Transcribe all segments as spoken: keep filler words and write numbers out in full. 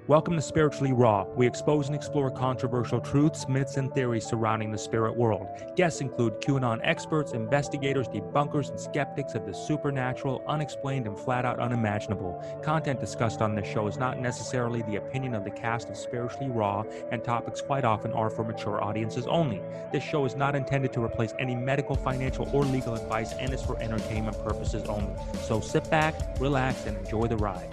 Welcome to Spiritually Raw. We expose and explore controversial truths, myths, and theories surrounding the spirit world. Guests include QAnon experts, investigators, debunkers, and skeptics of the supernatural, unexplained, and flat-out unimaginable. Content discussed on this show is not necessarily the opinion of the cast of Spiritually Raw, and topics quite often are for mature audiences only. This show is not intended to replace any medical, financial, or legal advice and is for entertainment purposes only. So sit back, relax, and enjoy the ride.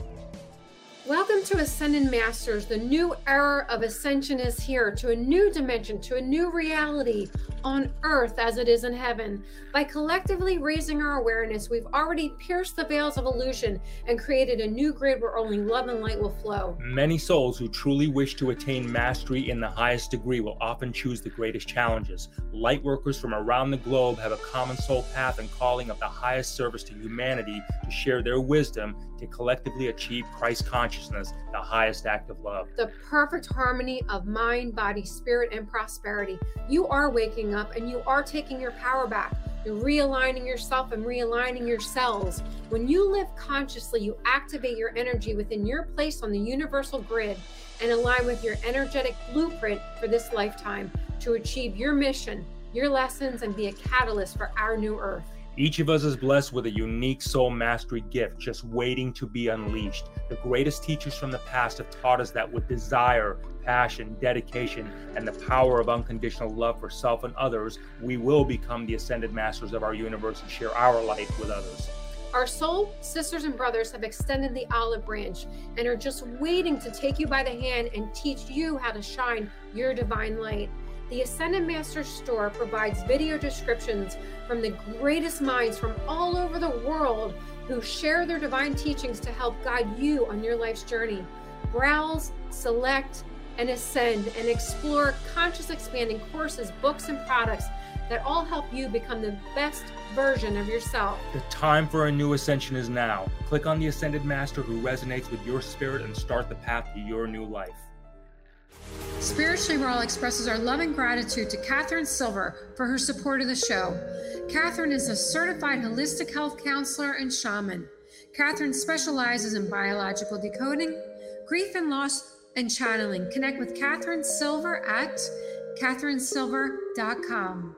Welcome to Ascended Masters. The new era of ascension is here, to a new dimension, to a new reality on earth as it is in heaven. By collectively raising our awareness, we've already pierced the veils of illusion and created a new grid where only love and light will flow. Many souls who truly wish to attain mastery in the highest degree will often choose the greatest challenges. Light workers from around the globe have a common soul path and calling of the highest service to humanity to share their wisdom to collectively achieve Christ consciousness, the highest act of love. The perfect harmony of mind, body, spirit, and prosperity. You are waking up and you are taking your power back. You're realigning yourself and realigning your cells. When you live consciously, you activate your energy within your place on the universal grid and align with your energetic blueprint for this lifetime to achieve your mission, your lessons, and be a catalyst for our new earth. Each of us is blessed with a unique soul mastery gift just waiting to be unleashed. The greatest teachers from the past have taught us that with desire, passion, dedication, and the power of unconditional love for self and others, we will become the ascended masters of our universe and share our light with others. Our soul sisters and brothers have extended the olive branch and are just waiting to take you by the hand and teach you how to shine your divine light. The Ascended Masters store provides video descriptions from the greatest minds from all over the world who share their divine teachings to help guide you on your life's journey. Browse, select, and ascend and explore conscious expanding courses, books, and products that all help you become the best version of yourself. The time for a new ascension is now. Click on the Ascended Master who resonates with your spirit and start the path to your new life. Spiritually Raw expresses our love and gratitude to Catherine Silver for her support of the show. Catherine is a certified holistic health counselor and shaman. Catherine specializes in biological decoding, grief and loss, and channeling. Connect with Catherine Silver at catherine silver dot com.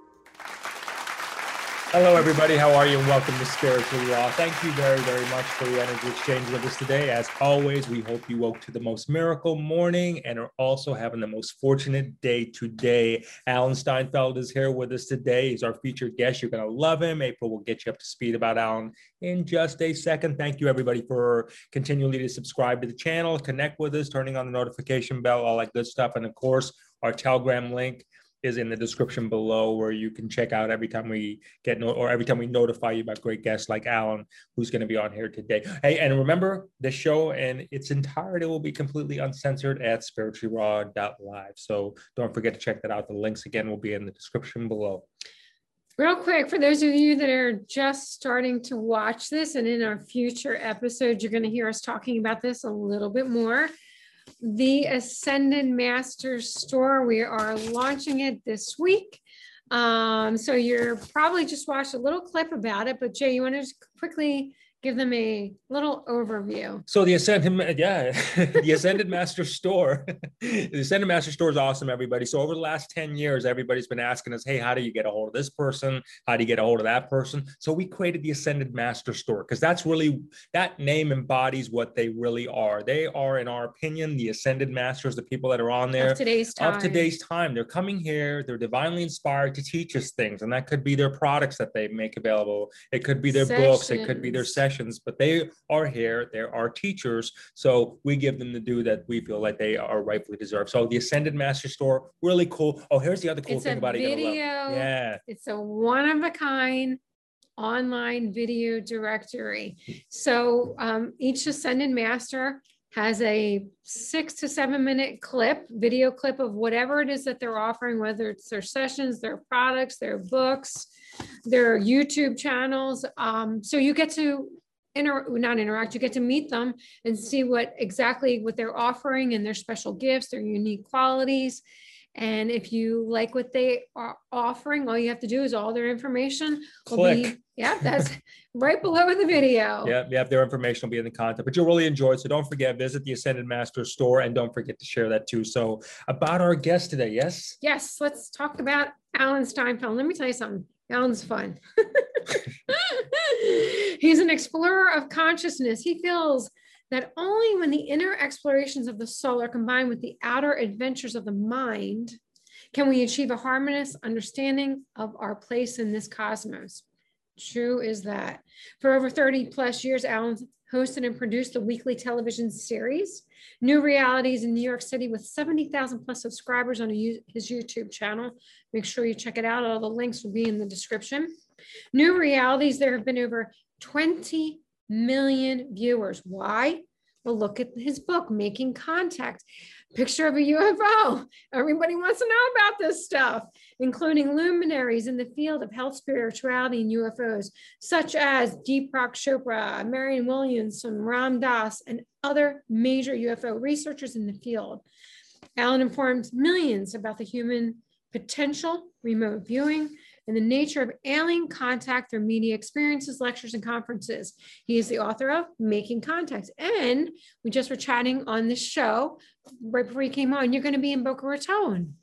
Hello, everybody. How are you? And welcome to Spiritually Raw. Thank you very, very much for the energy exchange with us today. As always, we hope you woke to the most miracle morning and are also having the most fortunate day today. Alan Steinfeld is here with us today. He's our featured guest. You're going to love him. April will get you up to speed about Alan in just a second. Thank you, everybody, for continually to subscribe to the channel, connect with us, turning on the notification bell, all that good stuff. And of course, our Telegram link is in the description below, where you can check out every time we get no or every time we notify you about great guests like Alan, who's going to be on here today. Hey, and remember, the show and its entirety will be completely uncensored at spiritually raw dot live. So don't forget to check that out. The links again will be in the description below. Real quick, for those of you that are just starting to watch this, and in our future episodes, you're going to hear us talking about this a little bit more. The Ascended Masters store, we are launching it this week. Um, so you're probably just watched a little clip about it, but Jay, you want to just quickly give them a little overview? So the Ascended, yeah, the Ascended Master store, the Ascended Master store is awesome, everybody. So over the last ten years, everybody's been asking us, hey, how do you get a hold of this person? How do you get a hold of that person? So we created the Ascended Master store because that's really, that name embodies what they really are. They are, in our opinion, the Ascended Masters, the people that are on there. Of today's time. Of today's time. They're coming here, they're divinely inspired to teach us things. And that could be their products that they make available. It could be their Sessions. books. It could be their sessions. But they are here, they're our teachers, so we give them the due that we feel like they are rightfully deserved. So the Ascended Master store, really cool. Oh, here's the other cool it's thing about it. Video, yeah, it's a one-of-a-kind online video directory. So um, each Ascended Master has a six to seven minute clip, video clip of whatever it is that they're offering, whether it's their sessions, their products, their books, their YouTube channels. Um, so you get to Inter not interact, you get to meet them and see what exactly what they're offering and their special gifts, their unique qualities. And if you like what they are offering, all you have to do is all their information will Click. be, yeah, that's right below in the video. Yeah, yeah, their information will be in the content, but you'll really enjoy it. So don't forget, visit the Ascended Master store, and don't forget to share that too. So about our guest today, yes? Yes, let's talk about Alan Steinfeld. Let me tell you something. Alan's fun. He's an explorer of consciousness. He feels that only when the inner explorations of the soul are combined with the outer adventures of the mind can we achieve a harmonious understanding of our place in this cosmos. True is that. For over thirty plus years, Alan hosted and produced the weekly television series, New Realities in New York City, with seventy thousand plus subscribers on his YouTube channel. Make sure you check it out. All the links will be in the description. New Realities, there have been over twenty million viewers. Why? Well, look at his book, Making Contact. Picture of a U F O. Everybody wants to know about this stuff, including luminaries in the field of health, spirituality, and U F Os, such as Deepak Chopra, Marianne Williamson, Ram Dass, and other major U F O researchers in the field. Alan informs millions about the human potential, remote viewing, and the nature of alien contact through media experiences, lectures, and conferences. He is the author of Making Contact. And we just were chatting on this show right before you came on. You're going to be in Boca Raton.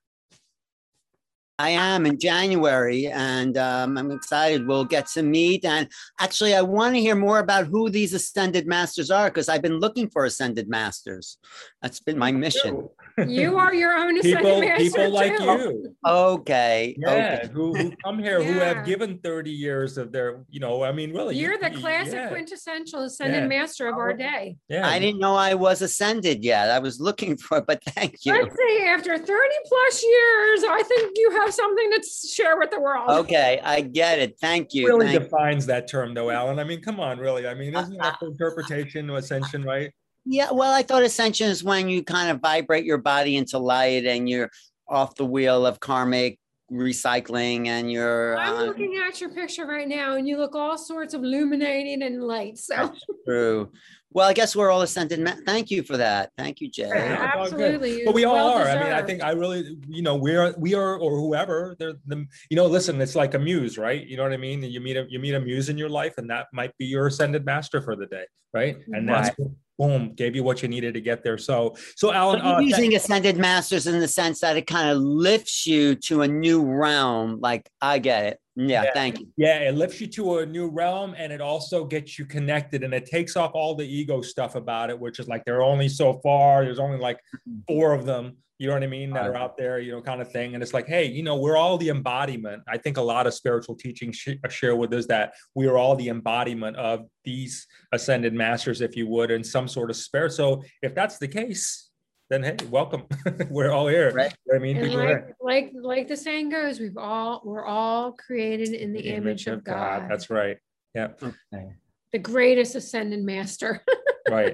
I am in January, and um, I'm excited. We'll get to meet. And actually, I want to hear more about who these Ascended Masters are, because I've been looking for Ascended Masters. That's been my mission. You are your own Ascended people, Master people like too. you. Okay. Yeah, okay. who, who come here, who Yeah. have given thirty years of their, you know, I mean, really. You're you- the you- classic yeah, quintessential Ascended Yeah. Master of our day. Yeah. I didn't know I was ascended yet. I was looking for it, but thank you. Let's see, after thirty plus years, I think you have something to share with the world. Okay, I get it. Thank you. really Thank- defines that term though, Alan. I mean, come on, really. I mean, isn't that for interpretation of ascension, right? Yeah, well, I thought ascension is when you kind of vibrate your body into light and you're off the wheel of karmic recycling and you're I'm uh, looking at your picture right now, and you look all sorts of illuminating and light. So that's true. Well, I guess we're all ascended. ma- Thank you for that. Thank you, Jay. Yeah. it's all good. absolutely, But we all well are. I mean, I deserved. think I really, you know, we're we are or whoever. They're the, you know, listen, it's like a muse, right? You know what I mean? You meet a you meet a muse in your life, and that might be your ascended master for the day, right? And that's boom, gave you what you needed to get there. So, so Alan, But you're uh, using ascended masters in the sense that it kind of lifts you to a new realm. Like, I get it. Yeah, Yeah. thank you. yeah, it lifts you to a new realm, and it also gets you connected, and it takes off all the ego stuff about it, which is like they're only so far. There's only like four of them. You know what I mean? That are out there, you know, kind of thing. And it's like, hey, you know, we're all the embodiment. I think a lot of spiritual teachings sh- share with us that we are all the embodiment of these ascended masters, if you would, in some sort of spirit. So if that's the case, then hey, welcome. We're all here. Right. You know what I mean, And people are like, here. like, like the saying goes, we've all, we're all created in the image of God. That's right. Yeah. Okay. The greatest ascended master. Right.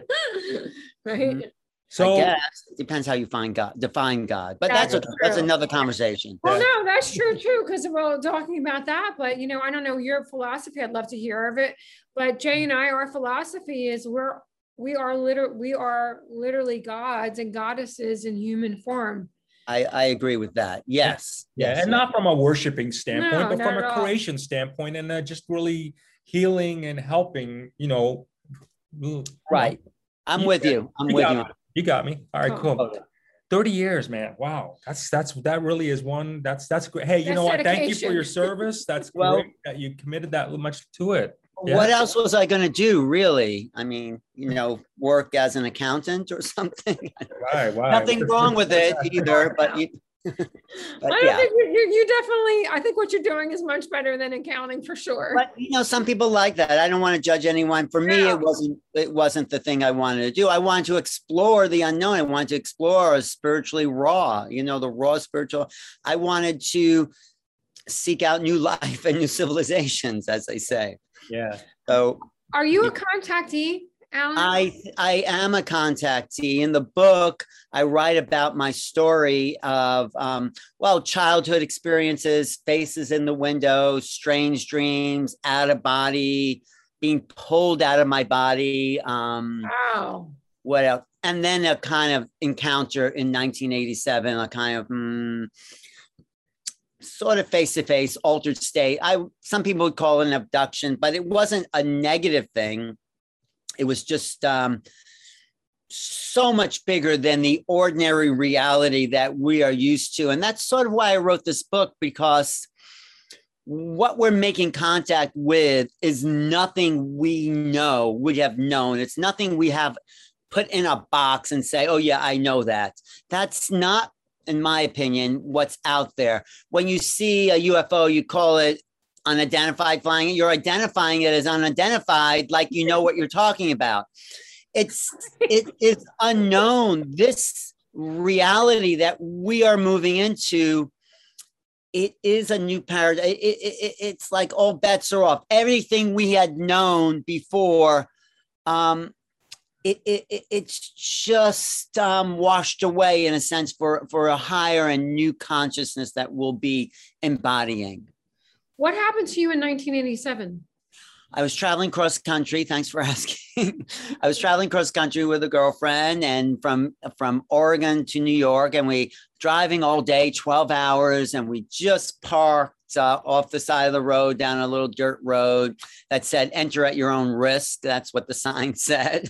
Right. Mhm. So I guess it depends how you find God, define God. But that's That's a, that's true. another conversation. Well, Yeah. no, that's true too, because we're talking about that. But you know, I don't know your philosophy. I'd love to hear of it. But Jay and I, our philosophy is we're we are liter we are literally gods and goddesses in human form. I, I agree with that. Yes. yeah, yes, and yes. not from a worshiping standpoint, No, but not from at a all. creation standpoint, and uh, just really healing and helping, you know. you Right. know. I'm You with got- you. I'm You with got you. me. You got me. All right, Oh. cool. Okay. thirty years, man. Wow. That's that's that really is one. That's that's great. Hey, you That's know what? Thank you for dedication. your service. That's Well- great that you committed that much to it. Yeah. What else was I going to do, really? I mean, you know, work as an accountant or something. Right, wow. Nothing wrong with it either, but, you, but I don't yeah. think you, you, you definitely. I think what you're doing is much better than accounting for sure. But you know, some people like that. I don't want to judge anyone. For me, No. it wasn't. It wasn't the thing I wanted to do. I wanted to explore the unknown. I wanted to explore a spiritually raw. You know, the raw spiritual. I wanted to seek out new life and new civilizations, as they say. Yeah. So Are you a contactee, Alan? I I am a contactee. In the book, I write about my story of um, well, childhood experiences, faces in the window, strange dreams, out of body, being pulled out of my body. Um, Wow. what else? And then a kind of encounter in nineteen eighty-seven, a kind of mm, sort of face-to-face altered state. I some people would call it an abduction, but it wasn't a negative thing. It was just um, so much bigger than the ordinary reality that we are used to. And that's sort of why I wrote this book, because what we're making contact with is nothing we know, would have known. It's nothing we have put in a box and say, oh yeah, I know that. That's not, in my opinion, what's out there. When you see a U F O, you call it unidentified flying. You're identifying it as unidentified, like you know what you're talking about. It's, it is unknown. This reality that we are moving into, it is a new paradigm. It, it, it, it's like all bets are off. Everything we had known before, um, it, it, it's just um, washed away in a sense for, for a higher and new consciousness that we'll be embodying. What happened to you in nineteen eighty-seven? I was traveling cross country. Thanks for asking. I was traveling cross country with a girlfriend, and from, from Oregon to New York, and we driving all day, twelve hours. And we just parked uh, off the side of the road down a little dirt road that said, enter at your own risk. That's what the sign said.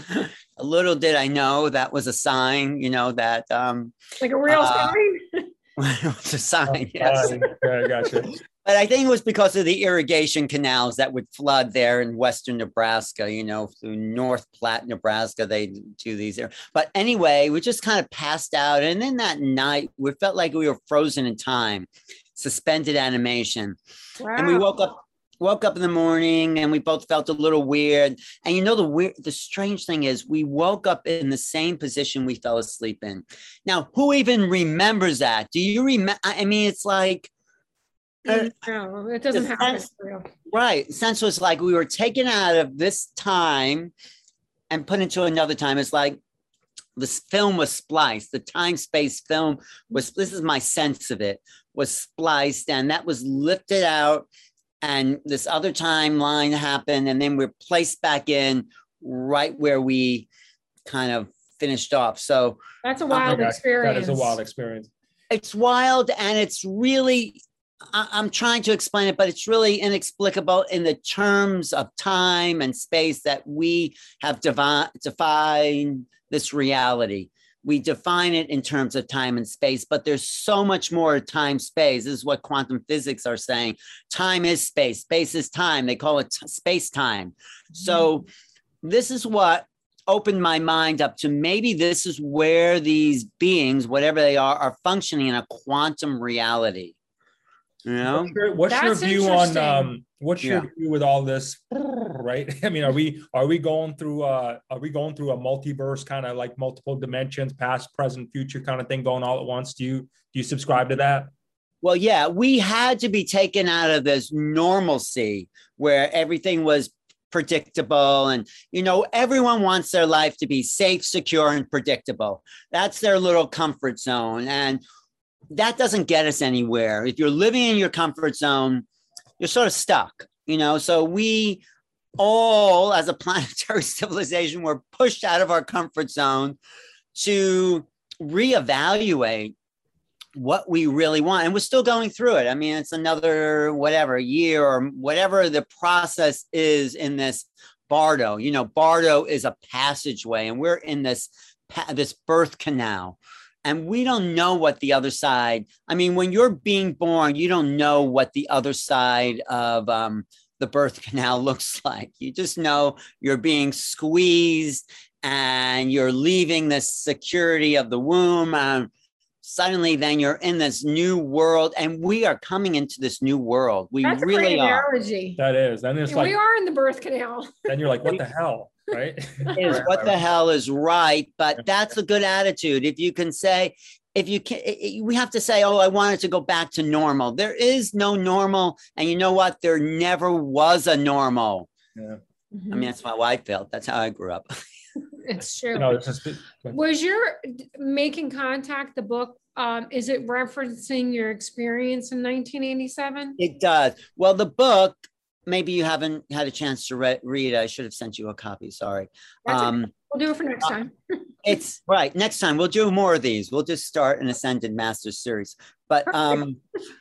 A little did I know that was a sign, you know, that. Um, like a real uh, sign? It was a sign, yes. I gotcha. But I think it was because of the irrigation canals that would flood there in western Nebraska, you know, through North Platte, Nebraska, they do these there. But anyway, we just kind of passed out. And then that night, we felt like we were frozen in time, suspended animation. Wow. And we woke up, woke up in the morning, and we both felt a little weird. And you know, the weird, the strange thing is we woke up in the same position we fell asleep in. Now, who even remembers that? Do you remember? I mean, it's like, Uh, no, it doesn't happen sense, for real. right. Sense was like we were taken out of this time and put into another time. It's like this film was spliced. The time-space film was, this is my sense of it, was spliced, and that was lifted out, and this other timeline happened, and then we're placed back in right where we kind of finished off. So that's a wild okay. experience. That is a wild experience. It's wild, and it's really, I'm trying to explain it, but it's really inexplicable in the terms of time and space that we have devi- defined this reality. We define it in terms of time and space, but there's so much more time space. This is what quantum physics are saying. Time is space, space is time. They call it t- space time. Mm-hmm. So this is what opened my mind up to maybe this is where these beings, whatever they are, are functioning in a quantum reality. You know, what's your, what's your view on um what's yeah. your view with all this, right? I mean, are we are we going through uh are we going through a multiverse, kind of like multiple dimensions, past, present, future kind of thing going all at once? Do you do you subscribe to that? Well, yeah, we had to be taken out of this normalcy where everything was predictable, and you know, everyone wants their life to be safe, secure, and predictable. That's their little comfort zone, and that doesn't get us anywhere. If you're living in your comfort zone, you're sort of stuck, you know? So we all, as a planetary civilization, were pushed out of our comfort zone to reevaluate what we really want. And we're still going through it. I mean, it's another, whatever, year or whatever the process is in this Bardo. You know, Bardo is a passageway, and we're in this, this birth canal. And we don't know what the other side, I mean, when you're being born, you don't know what the other side of um, the birth canal looks like. You just know you're being squeezed and you're leaving the security of the womb. And suddenly then you're in this new world, and we are coming into this new world. We That's really a great are. analogy. That is. Then it's we like, are in the birth canal. then you're like, what the hell? Right? Is what the hell is right, but that's a good attitude. If you can say, if you can, we have to say, oh, I wanted to go back to normal. There is no normal, and you know what? There never was a normal. Yeah. Mm-hmm. I mean, that's how I felt. That's how I grew up. It's true. You know, it's just, Was your Making Contact, the book, um, is it referencing your experience in nineteen eighty-seven? It does. Well, the book, maybe you haven't had a chance to re- read. I should have sent you a copy. Sorry. That's um, okay. We'll do it for next time. It's right. Next time we'll do more of these. We'll just start an Ascended Masters series. But um,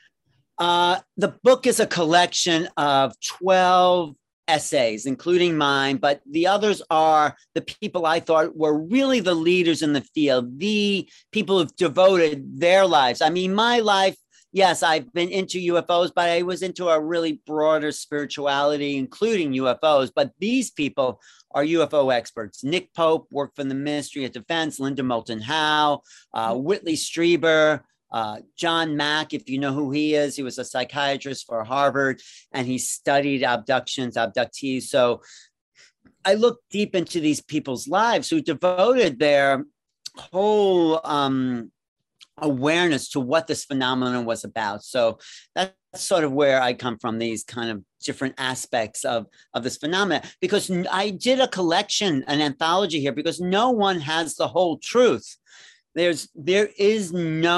uh, the book is a collection of twelve essays, including mine, but the others are the people I thought were really the leaders in the field, the people who've devoted their lives. I mean, my life, yes, I've been into U F Os, but I was into a really broader spirituality, including U F Os. But these people are U F O experts. Nick Pope worked for the Ministry of Defense, Linda Moulton Howe, uh, Whitley Strieber, uh, John Mack, if you know who he is. He was a psychiatrist for Harvard, and he studied abductions, abductees. So I looked deep into these people's lives who devoted their whole um, awareness to what this phenomenon was about. So that's sort of where I come from, these kind of different aspects of, of this phenomenon, because I did a collection, an anthology here, because no one has the whole truth. There's, there is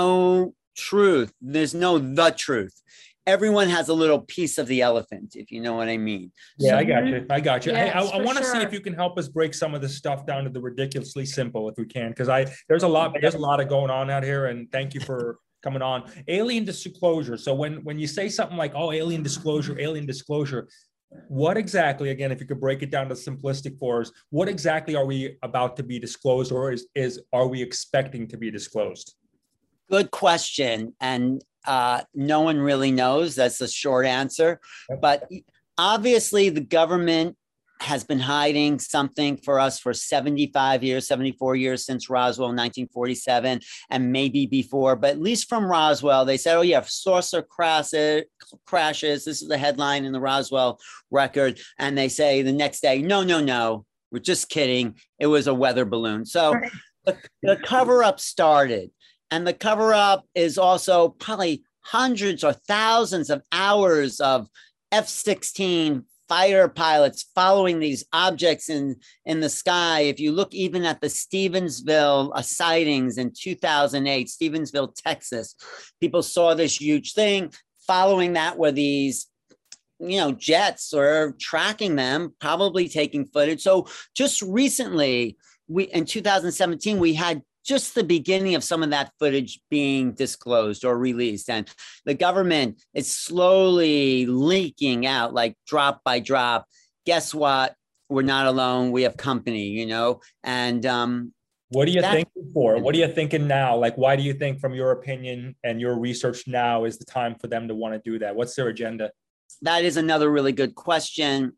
no truth. There's no the truth. Everyone has a little piece of the elephant, if you know what I mean. Yeah, so, I got you. I got you. Yes, hey, I, I want to sure. see if you can help us break some of this stuff down to the ridiculously simple, if we can, because I there's a lot there's a lot of going on out here, and thank you for coming on. Alien disclosure. So when when you say something like, oh, alien disclosure, alien disclosure, what exactly, again, if you could break it down to simplistic for us, what exactly are we about to be disclosed, or is is are we expecting to be disclosed? Good question. And uh, no one really knows. That's the short answer. But obviously, the government has been hiding something for us for seventy-five years, seventy-four years since Roswell, nineteen forty-seven, and maybe before. But at least from Roswell, they said, oh, yeah, saucer crashes. crashes. This is the headline in the Roswell record. And they say the next day, no, no, no, we're just kidding. It was a weather balloon. So Right. the, the cover-up started. And the cover-up is also probably hundreds or thousands of hours of F sixteen fighter pilots following these objects in, in the sky. If you look even at the Stevensville uh, sightings in two thousand eight, Stevensville, Texas, people saw this huge thing. Following that were these, you know, jets or tracking them, probably taking footage. So just recently, we in two thousand seventeen, we had just the beginning of some of that footage being disclosed or released. And the government is slowly leaking out, like drop by drop. Guess what? We're not alone. We have company, you know? And um, what are you thinking for? What are you thinking now? Like, why do you think, from your opinion and your research, now is the time for them to want to do that? What's their agenda? That is another really good question.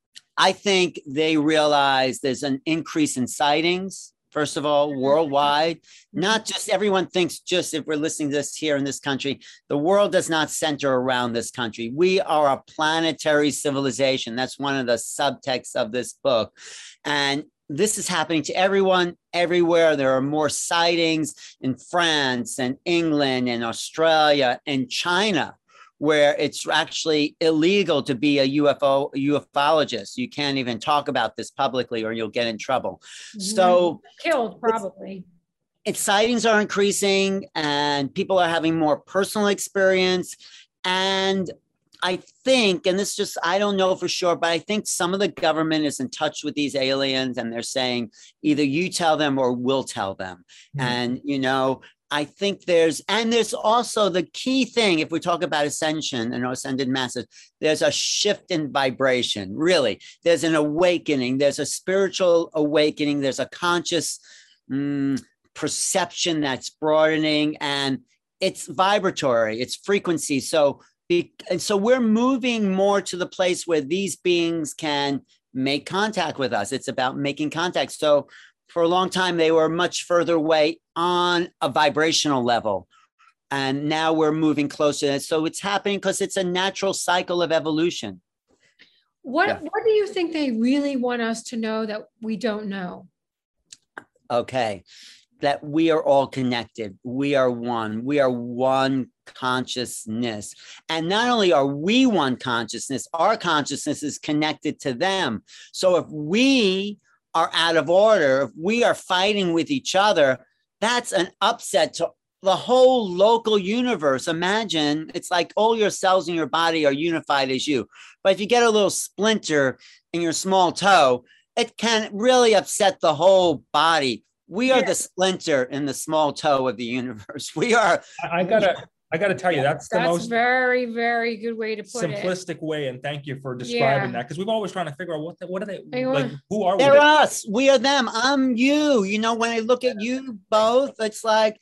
I think they realize there's an increase in sightings. First of all, worldwide, not just everyone thinks just if we're listening to this here in this country, the world does not center around this country. We are a planetary civilization. That's one of the subtexts of this book. And this is happening to everyone, everywhere. There are more sightings in France and England and Australia and China, where it's actually illegal to be a U F O ufologist. You can't even talk about this publicly or you'll get in trouble. So killed probably. Its sightings are increasing and people are having more personal experience. And I think, and this just, I don't know for sure, but I think some of the government is in touch with these aliens and they're saying either you tell them or we'll tell them. Mm-hmm. And, you know, I think there's, and there's also the key thing, if we talk about ascension and ascended masters, there's a shift in vibration, really. There's an awakening, there's a spiritual awakening, there's a conscious mm, perception that's broadening, and it's vibratory, it's frequency. So, be, and so we're moving more to the place where these beings can make contact with us. It's about making contact. So for a long time, they were much further away on a vibrational level. And now we're moving closer. So it's happening because it's a natural cycle of evolution. What, Yeah. what do you think they really want us to know that we don't know? Okay, that we are all connected. We are one. We are one consciousness. And not only are we one consciousness, our consciousness is connected to them. So if we are out of order, if we are fighting with each other, that's an upset to the whole local universe. Imagine it's like all your cells in your body are unified as you. But if you get a little splinter in your small toe, it can really upset the whole body. We are yeah. the splinter in the small toe of the universe. We are. I gotta, I gotta tell you, that's the that's most very, very good way to put simplistic it. way. And thank you for describing yeah. that, because we've always trying to figure out what, the, what are they Hang like? On. Who are we? They're us. We are them. I'm you. You know, when I look at you both, it's like,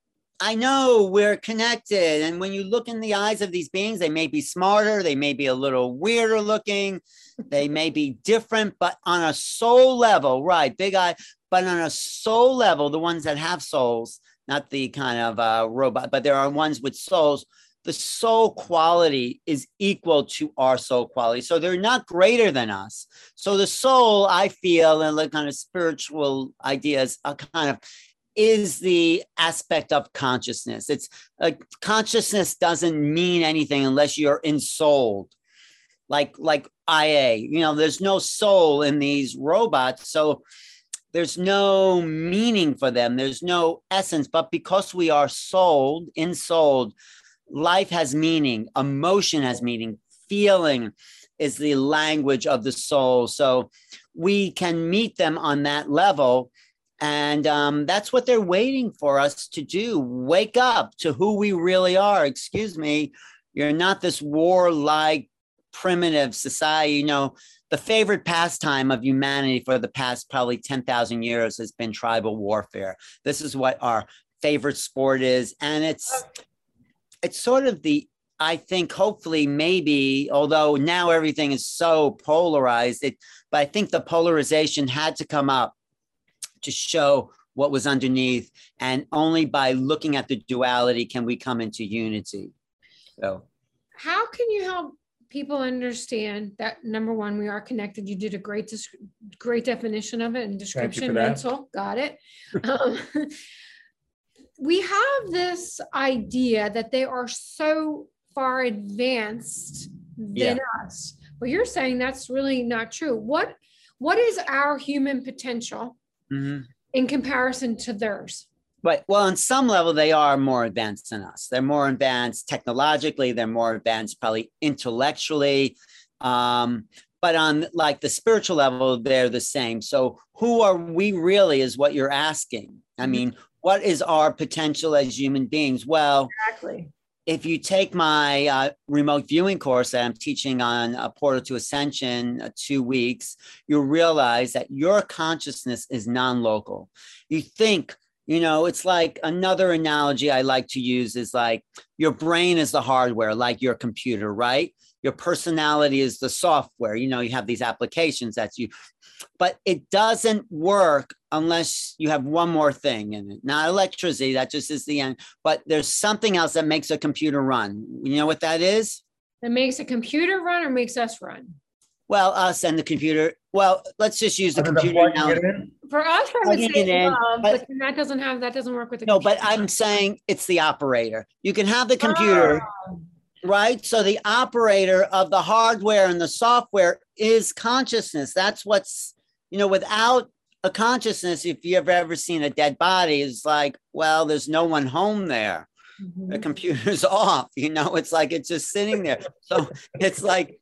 I know we're connected. And when you look in the eyes of these beings, they may be smarter, they may be a little weirder looking, they may be different, but on a soul level, right, big eye, but on a soul level, the ones that have souls, not the kind of uh, robot, but there are ones with souls, the soul quality is equal to our soul quality. So they're not greater than us. So the soul, I feel, and like kind of spiritual ideas are kind of, is the aspect of consciousness. It's like consciousness doesn't mean anything unless you're ensouled, like like I A. You know, there's no soul in these robots, so there's no meaning for them. There's no essence. But because we are souled, ensouled, life has meaning, emotion has meaning, feeling is the language of the soul. So we can meet them on that level. And um, that's what they're waiting for us to do. Wake up to who we really are. Excuse me, you're not this warlike, primitive society. You know, the favorite pastime of humanity for the past probably ten thousand years has been tribal warfare. This is what our favorite sport is. And it's, it's sort of the, I think, hopefully, maybe, although now everything is so polarized, it, but I think the polarization had to come up to show what was underneath, and only by looking at the duality can we come into unity. So how can you help people understand that, number one, we are connected? You did a great great definition of it and description. Mental, got it. um, we have this idea that they are so far advanced than yeah. us, but you're saying that's really not true. What what is our human potential Mm-hmm. in comparison to theirs? Right. Well, on some level, they are more advanced than us. They're more advanced technologically. They're more advanced probably intellectually. Um, but on like the spiritual level, they're the same. So who are we really is what you're asking. I mm-hmm. mean, what is our potential as human beings? Well, exactly. If you take my uh, remote viewing course that I'm teaching on a Portal to Ascension, uh, two weeks, you'll realize that your consciousness is non-local. You think, you know, it's like another analogy I like to use is like your brain is the hardware, like your computer, right? Your personality is the software. You know, you have these applications that you, but it doesn't work unless you have one more thing in it. Not electricity, that just is the end, but there's something else that makes a computer run. You know what that is? That makes a computer run or makes us run? Well, us and the computer. Well, let's just use the computer now. For us, I would say love, but, but that doesn't have, that doesn't work with the no, computer. No, but I'm saying it's the operator. You can have the computer. Oh. Right? So the operator of the hardware and the software is consciousness. That's what's, you know, without a consciousness, if you've ever seen a dead body, it's like, well, there's no one home there. Mm-hmm. The computer's off, you know, it's like it's just sitting there. So it's like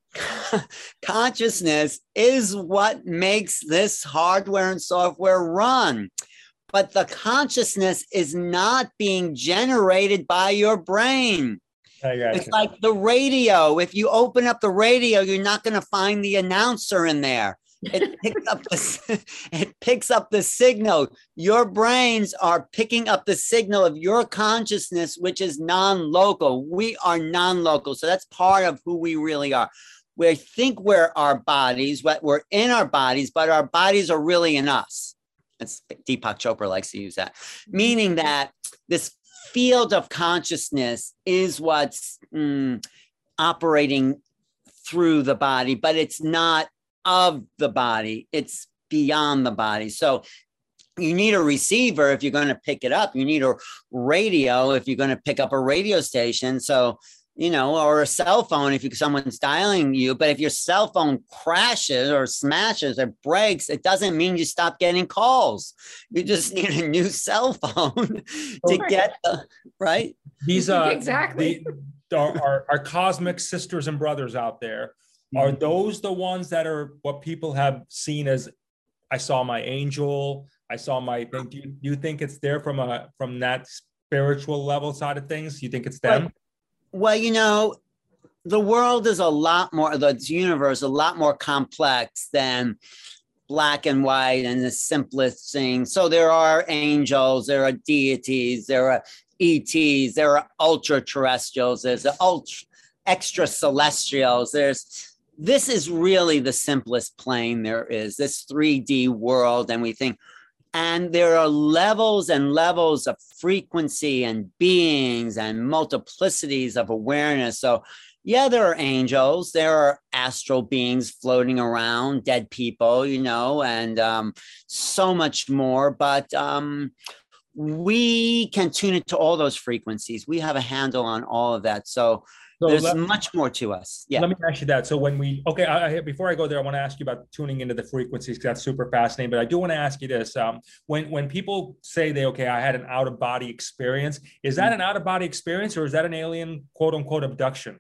consciousness is what makes this hardware and software run. But the consciousness is not being generated by your brain. It's like the radio. If you open up the radio, you're not going to find the announcer in there. It picks up the, it picks up the signal. Your brains are picking up the signal of your consciousness, which is non-local. We are non-local. So that's part of who we really are. We think we're our bodies, but we're in our bodies, but our bodies are really in us. That's Deepak Chopra likes to use that, meaning that this field of consciousness is what's mm, operating through the body, but it's not of the body. It's beyond the body. So you need a receiver if you're going to pick it up. You need a radio if you're going to pick up a radio station. So you know, or a cell phone if you, someone's dialing you. But if your cell phone crashes or smashes or breaks, it doesn't mean you stop getting calls. You just need a new cell phone to Right. get the, right? These uh, Exactly. the, our, our, our cosmic sisters and brothers out there, are those the ones that are what people have seen as, I saw my angel, I saw my thing? Do you, do you think it's there from a from that spiritual level side of things? You think it's them? Well, well, you know, the world is a lot more, the universe, a lot more complex than black and white and the simplest thing. So there are angels, there are deities, there are E Ts, there are ultra terrestrials, there's the ultra extra celestials. There's, this is really the simplest plane there is, this three D world. And we think, and there are levels and levels of frequency and beings and multiplicities of awareness. So yeah, there are angels, there are astral beings floating around, dead people, you know, and um, so much more. But um, we can tune into all those frequencies. We have a handle on all of that. So, so there's let, much more to us. Yeah. Let me ask you that. So when we, okay, I, before I go there, I want to ask you about tuning into the frequencies, because that's super fascinating. But I do want to ask you this. Um, when, when people say they, okay, I had an out of body experience, is that an out of body experience, or is that an alien quote unquote abduction?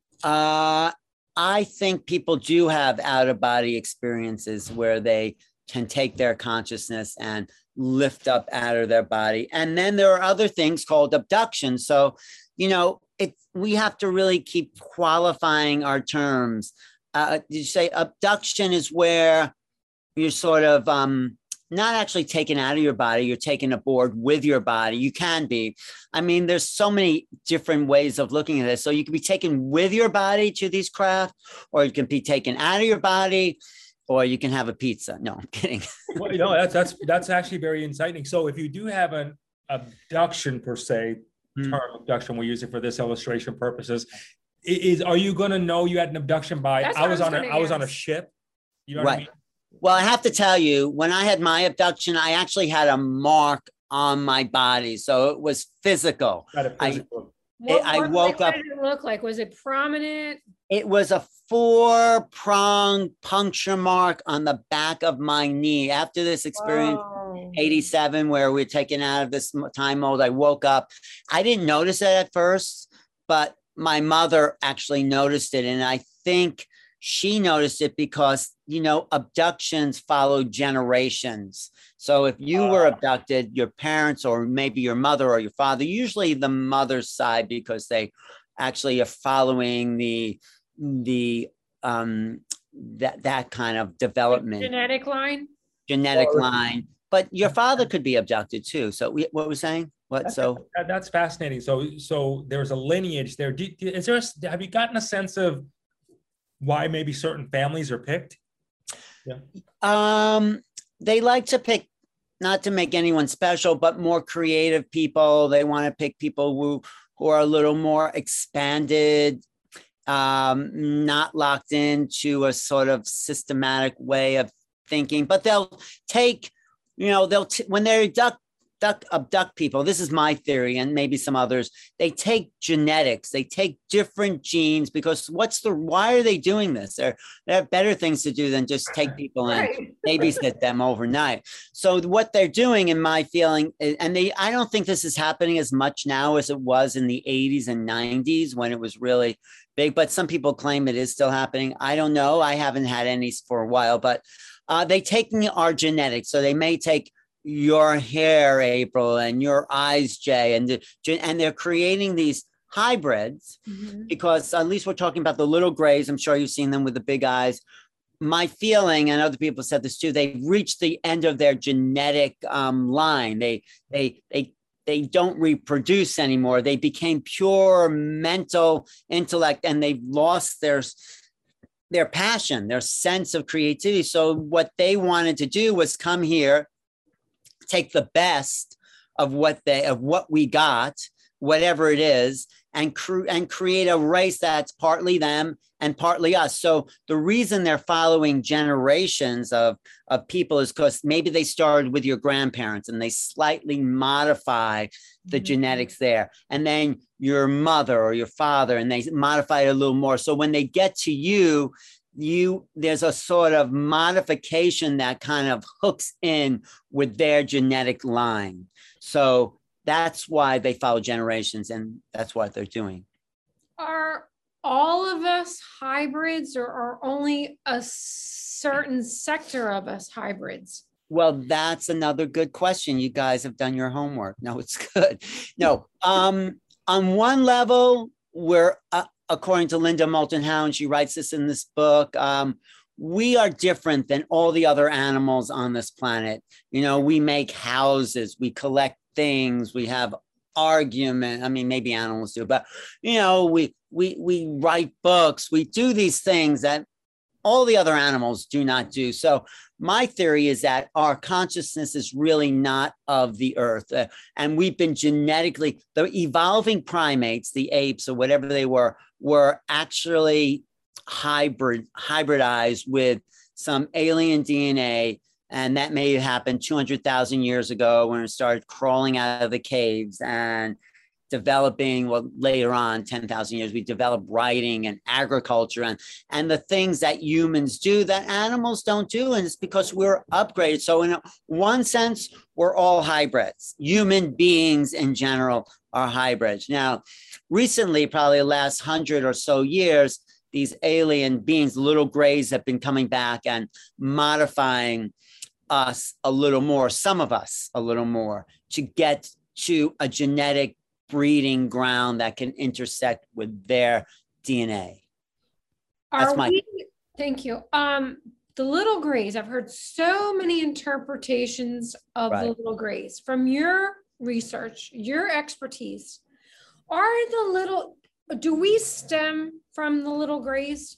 Uh, I think people do have out of body experiences where they can take their consciousness and lift up out of their body. And then there are other things called abduction. So, you know, it, we have to really keep qualifying our terms. Uh, you say abduction is where you're sort of um, not actually taken out of your body, you're taken aboard with your body. You can be. I mean, there's so many different ways of looking at this. So you can be taken with your body to these craft, or you can be taken out of your body, or you can have a pizza. No, I'm kidding. Well, you know, that's that's that's actually very inciting. So if you do have an abduction per se, mm. term abduction, we use it for this illustration purposes, is are you going to know you had an abduction by I was, I was on a I was on a ship? You know right. what I mean? Well, I have to tell you, when I had my abduction, I actually had a mark on my body, so it was physical. physical. I, it, I woke like, up. What did it look like? Was it prominent? It was a four-pronged puncture mark on the back of my knee. After this experience, Whoa. eighty-seven, where we we're taken out of this time mold, I woke up. I didn't notice it at first, but my mother actually noticed it, and I think she noticed it because, you know, abductions follow generations. So if you were abducted, your parents or maybe your mother or your father, usually the mother's side, because they actually are following the the um that that kind of development, genetic line, genetic or, line. But your father could be abducted too. So we, what we're saying? What? That's, so that's fascinating. So so there's a lineage there. Do, is there? A, have you gotten a sense of why maybe certain families are picked? Yeah. Um, they like to pick, not to make anyone special, but more creative people. They want to pick people who, who are a little more expanded, um, not locked into a sort of systematic way of thinking, but they'll take, you know, they'll, t- when they abduct, abduct, abduct people, this is my theory and maybe some others, they take genetics, they take different genes, because what's the, why are they doing this? They're, they have better things to do than just take people and right. babysit them overnight. So what they're doing, in my feeling, and they, I don't think this is happening as much now as it was in the eighties and nineties when it was really big, but some people claim it is still happening. I don't know. I haven't had any for a while, but uh, they take our genetics. So they may take your hair, April, and your eyes, Jay, and the, and they're creating these hybrids mm-hmm. because at least we're talking about the little grays. I'm sure you've seen them with the big eyes. My feeling, and other people said this too, they've reached the end of their genetic um, line. They they they they don't reproduce anymore. They became pure mental intellect, and they've lost their their passion, their sense of creativity. So what they wanted to do was come here, take the best of what they of what we got, whatever it is, and, cre- and create a race that's partly them and partly us. So the reason they're following generations of, of people is because maybe they started with your grandparents and they slightly modify the mm-hmm. genetics there. And then your mother or your father, and they modify it a little more. So when they get to you, you there's a sort of modification that kind of hooks in with their genetic line. So that's why they follow generations, and that's what they're doing. Are all of us hybrids, or are only a certain sector of us hybrids? Well, that's another good question. You guys have done your homework. No, it's good. No, um, on one level, we're, uh, according to Linda Moulton Howe, and she writes this in this book, um, we are different than all the other animals on this planet. You know, we make houses, we collect things, we have argument. I mean, maybe animals do, but you know, we we we write books, we do these things that all the other animals do not do. So my theory is that our consciousness is really not of the earth. Uh, and we've been genetically, the evolving primates, the apes or whatever they were, were actually hybrid, hybridized with some alien D N A. And that may have happened two hundred thousand years ago when it started crawling out of the caves and developing, well, later on, ten thousand years, we developed writing and agriculture and, and the things that humans do that animals don't do. And it's because we're upgraded. So in one sense, we're all hybrids. Human beings in general are hybrids. Now, recently, probably the last hundred or so years, these alien beings, little grays, have been coming back and modifying us a little more, some of us a little more, to get to a genetic breeding ground that can intersect with their D N A. That's Are my we, thank you. Um, the little grays, I've heard so many interpretations of right. the little grays. From your research, your expertise, are the little, do we stem from the little grays?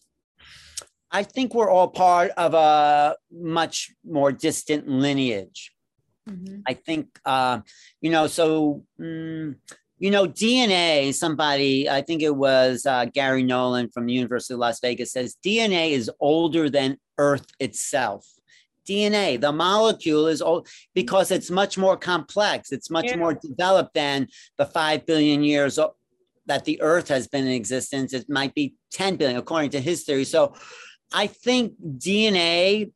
I think we're all part of a much more distant lineage. Mm-hmm. I think, uh, you know, so, um, you know, D N A, somebody, I think it was uh, Gary Nolan from the University of Las Vegas, says D N A is older than Earth itself. D N A, the molecule is old because it's much more complex. It's much yeah. more developed than the five billion years that the Earth has been in existence. It might be ten billion, according to his theory. So I think D N A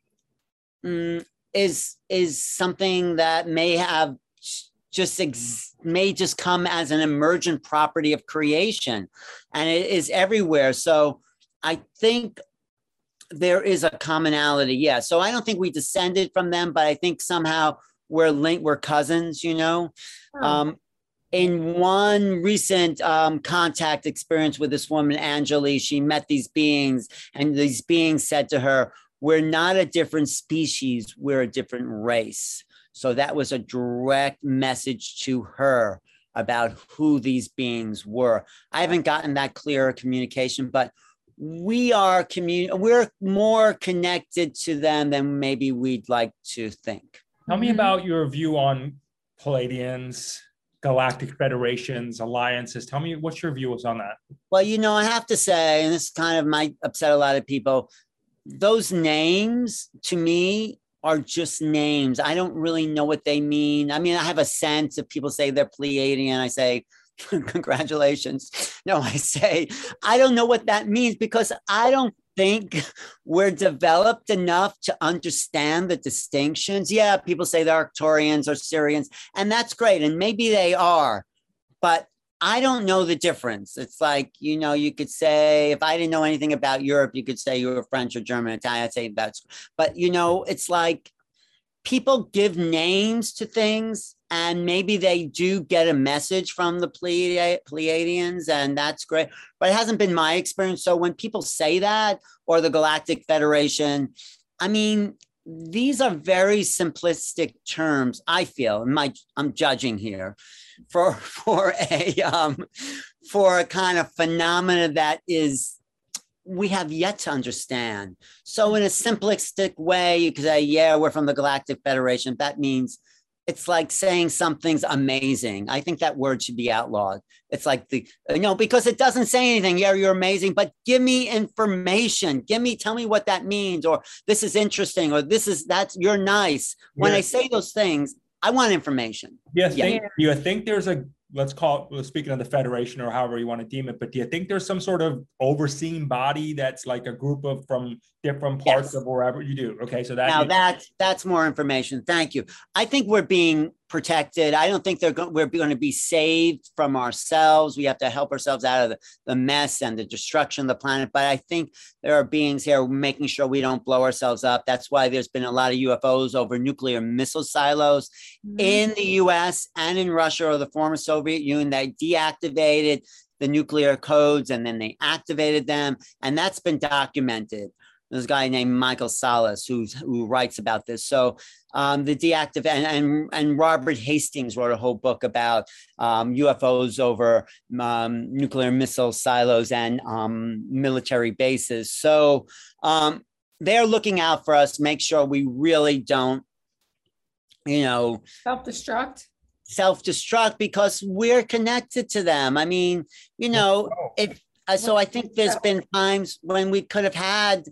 um, is, is something that may have just ex- may just come as an emergent property of creation, and it is everywhere. So I think there is a commonality. Yeah. So I don't think we descended from them, but I think somehow we're linked, we're cousins, you know. Oh. Um, in one recent um, contact experience with this woman, Anjali, she met these beings, and these beings said to her, "We're not a different species, we're a different race." So that was a direct message to her about who these beings were. I haven't gotten that clear communication, but we are commun- we're more connected to them than maybe we'd like to think. Tell me about your view on Pleiadians, galactic federations, alliances. Tell me what's your views on that? Well, you know, I have to say, and this kind of might upset a lot of people, those names to me are just names. I don't really know what they mean. I mean, I have a sense if people say they're Pleiadian, I say, congratulations. No, I say, I don't know what that means because I don't think we're developed enough to understand the distinctions. Yeah, people say they're Arcturians or Syrians, and that's great. And maybe they are, but I don't know the difference. It's like, you know, you could say, if I didn't know anything about Europe, you could say you were French or German, Italian, I'd say that's, but you know, it's like people give names to things and maybe they do get a message from the Pleiad- Pleiadians, and that's great, but it hasn't been my experience. So when people say that, or the Galactic Federation, I mean, these are very simplistic terms, I feel, and my, I'm judging here, for, for, a, um, for a kind of phenomena that is, we have yet to understand. So in a simplistic way, you could say, yeah, we're from the Galactic Federation. That means it's like saying something's amazing. I think that word should be outlawed. It's like the, you know, because it doesn't say anything. Yeah, you're amazing, but give me information. Give me, tell me what that means, or this is interesting, or this is, that's, you're nice. When Yeah. I say those things, I want information. Yeah, Yeah. think, do you think there's a, let's call it, well, speaking of the Federation or however you want to deem it, but do you think there's some sort of overseeing body that's like a group of from different parts Yes. of wherever you do? Okay, so that Now you- that's that's more information. Thank you. I think we're being protected. I don't think they're go- we're going to be saved from ourselves. We have to help ourselves out of the, the mess and the destruction of the planet. But I think there are beings here making sure we don't blow ourselves up. That's why there's been a lot of U F Os over nuclear missile silos Mhm. in the U S and in Russia or the former Soviet Union. They deactivated the nuclear codes and then they activated them. And that's been documented. There's a guy named Michael Salas who's, who writes about this. So um, the deactive and, and, and Robert Hastings wrote a whole book about um, U F Os over um, nuclear missile silos and um, military bases. So um, they're looking out for us, make sure we really don't, you know, Self-destruct. self-destruct because we're connected to them. I mean, you know, if uh, so I think there's been times when we could have had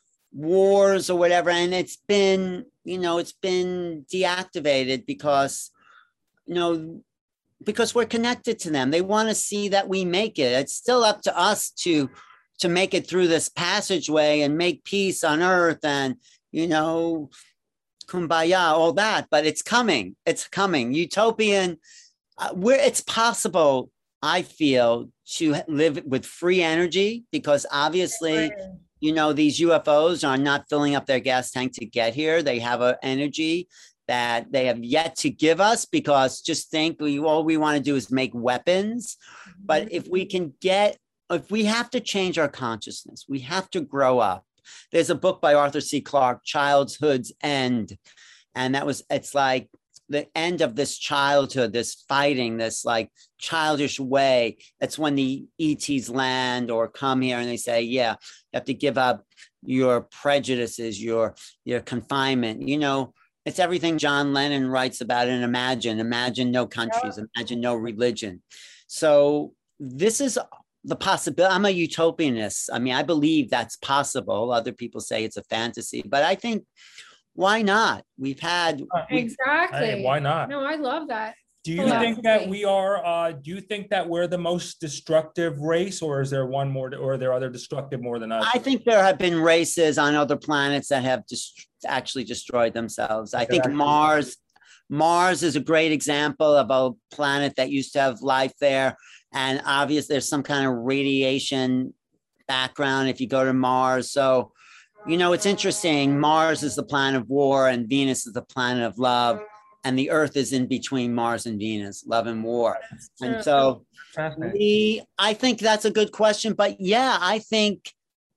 wars or whatever, and it's been, you know, it's been deactivated because, you know, because we're connected to them. They want to see that we make it. It's still up to us to to make it through this passageway and make peace on earth and, you know, kumbaya, all that, but it's coming. It's coming. Utopian, uh, where it's possible, I feel, to live with free energy because obviously, you know, these U F Os are not filling up their gas tank to get here. They have an energy that they have yet to give us because just think we all we want to do is make weapons. But if we can get, if we have to change our consciousness, we have to grow up. There's a book by Arthur C. Clarke, Childhood's End. And that was, it's like the end of this childhood, this fighting, this like childish way. That's when the E Ts land or come here and they say, yeah, you have to give up your prejudices, your, your confinement. You know, it's everything John Lennon writes about in Imagine. Imagine no countries, imagine no religion. So this is the possibility. I'm a utopianist. I mean, I believe that's possible. Other people say it's a fantasy, but I think, why not? We've had we've, Exactly. Hey, why not? No, I love that. Do you Yeah. think that we are, uh, do you think that we're the most destructive race, or is there one more, or are there other destructive more than us? I think there have been races on other planets that have just actually destroyed themselves. I think Exactly. Mars, Mars is a great example of a planet that used to have life there. And obviously there's some kind of radiation background if you go to Mars. So, you know, it's interesting. Mars is the planet of war and Venus is the planet of love. And the Earth is in between Mars and Venus, love and war. And so we, I think that's a good question. But yeah, I think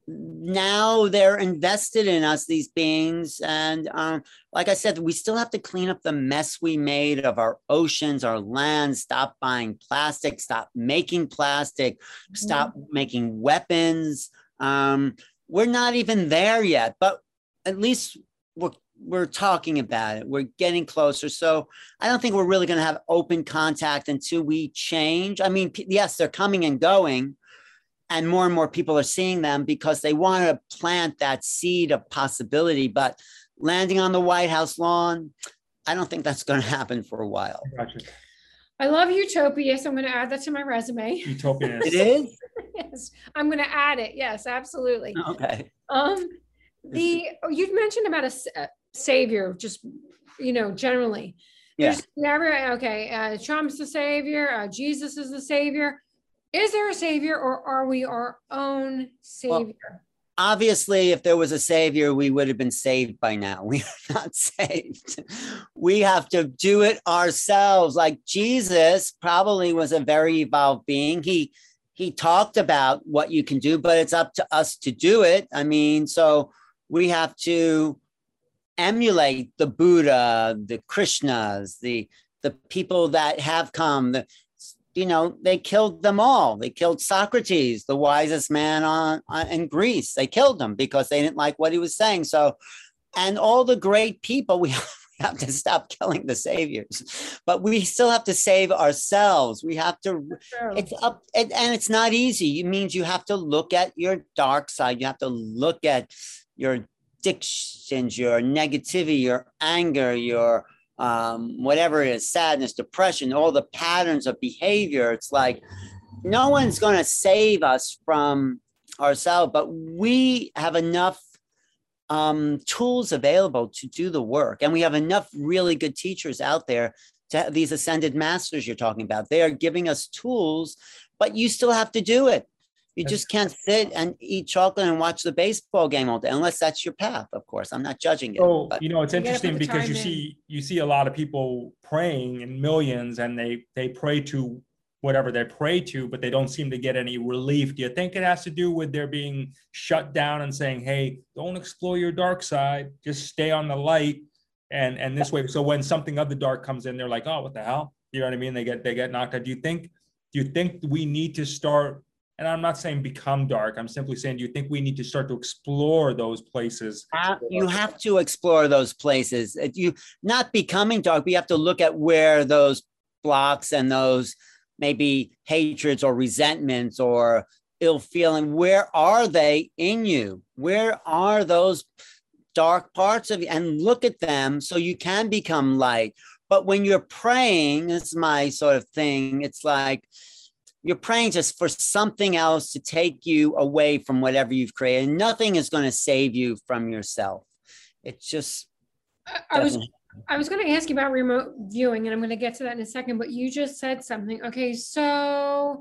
now they're invested in us, these beings. And um, like I said, we still have to clean up the mess we made of our oceans, our lands, stop buying plastic, stop making plastic, stop making weapons. Um, we're not even there yet, but at least we're we're talking about it. We're getting closer. So I don't think we're really going to have open contact until we change. I mean, p- yes, they're coming and going, and more and more people are seeing them because they want to plant that seed of possibility. But landing on the White House lawn, I don't think that's going to happen for a while. Gotcha. I love Utopia, so I'm going to add that to my resume. Utopian. It is? Yes, I'm going to add it. Yes, absolutely. Okay. Um, the you mentioned about a, s- a savior, just you know, generally. Yeah. There's never okay. Uh, Trump's the savior. Uh, Jesus is the savior. Is there a savior, or are we our own savior? Obviously, if there was a savior, we would have been saved by now. We are not saved. We have to do it ourselves. Like Jesus probably was a very evolved being. He he talked about what you can do, but it's up to us to do it. I mean, so we have to emulate the Buddha, the Krishnas, the the people that have come. The, you know, they killed them all. They killed Socrates, the wisest man on, on in Greece. They killed him because they didn't like what he was saying. So, and all the great people, we have, We have to stop killing the saviors, but we still have to save ourselves. We have to, it's up, and, and it's not easy. It means you have to look at your dark side. You have to look at your addictions, your negativity, your anger, your um, whatever it is, sadness, depression, all the patterns of behavior. It's like, no one's going to save us from ourselves, but we have enough um, tools available to do the work. And we have enough really good teachers out there to have these ascended masters you're talking about. They are giving us tools, but you still have to do it. You just can't sit and eat chocolate and watch the baseball game all day, unless that's your path, of course. I'm not judging it. So, but. you know, it's You gotta interesting put the because you time in. see, you see a lot of people praying in millions, and they, they pray to whatever they pray to, but they don't seem to get any relief. Do you think it has to do with their being shut down and saying, hey, don't explore your dark side, just stay on the light? And, and this way, so when something of the dark comes in, they're like, oh, what the hell? You know what I mean? They get, they get knocked out. Do you think, do you think we need to start, and I'm not saying become dark, I'm simply saying, do you think we need to start to explore those places? Uh, you have to explore those places. If you not becoming dark, but you have to look at where those blocks and those maybe hatreds or resentments or ill feeling, where are they in you? Where are those dark parts of you? And look at them so you can become light. But when you're praying, it's my sort of thing, it's like you're praying just for something else to take you away from whatever you've created. Nothing is going to save you from yourself. It's just I, I was I was going to ask you about remote viewing, and I'm going to get to that in a second, but you just said something. Okay, so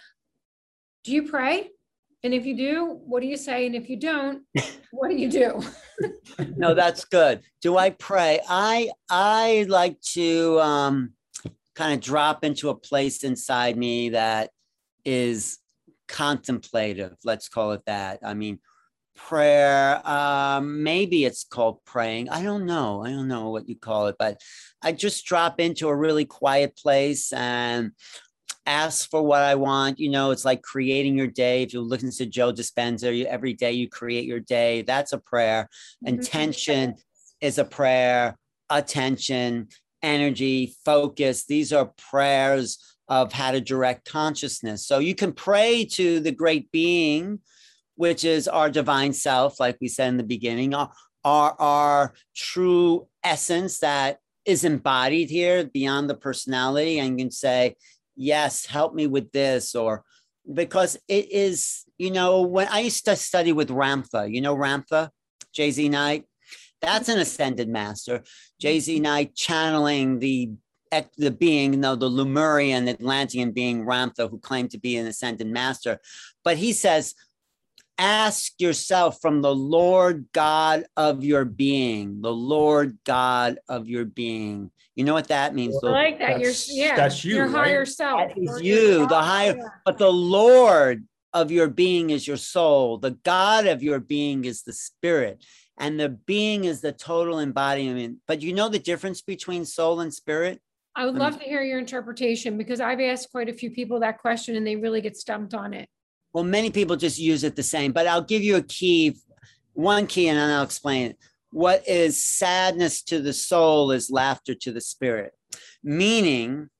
do you pray? And if you do, what do you say? And if you don't, what do you do? No, that's good. Do I pray? I I like to um, kind of drop into a place inside me that is contemplative. Let's call it that. I mean, prayer, um, maybe it's called praying. I don't know. I don't know what you call it, but I just drop into a really quiet place and ask for what I want. You know, it's like creating your day. If you listen to Joe Dispenza, you, every day you create your day. That's a prayer. Intention is a prayer. Attention, energy, focus. These are prayers of how to direct consciousness. So you can pray to the great being, which is our divine self, like we said in the beginning, our, our, our true essence that is embodied here beyond the personality, and you can say, yes, help me with this, or because it is, you know, when I used to study with Ramtha, you know, Ramtha, J Z Knight, that's an ascended master. J Z Knight channeling the the being, you know, the Lemurian Atlantean being Ramtha, who claimed to be an ascended master. But he says, ask yourself from the Lord God of your being, the Lord God of your being. You know what that means? I like that. You're, That's- yeah, that's you, your right? higher self. That is Or you, your the God, higher, yeah. but the Lord of your being is your soul. The God of your being is the spirit. And the being is the total embodiment. But you know the difference between soul and spirit? I would Um, love to hear your interpretation, because I've asked quite a few people that question and they really get stumped on it. Well, many people just use it the same, but I'll give you a key, one key, and then I'll explain it. What is sadness to the soul is laughter to the spirit. Meaning,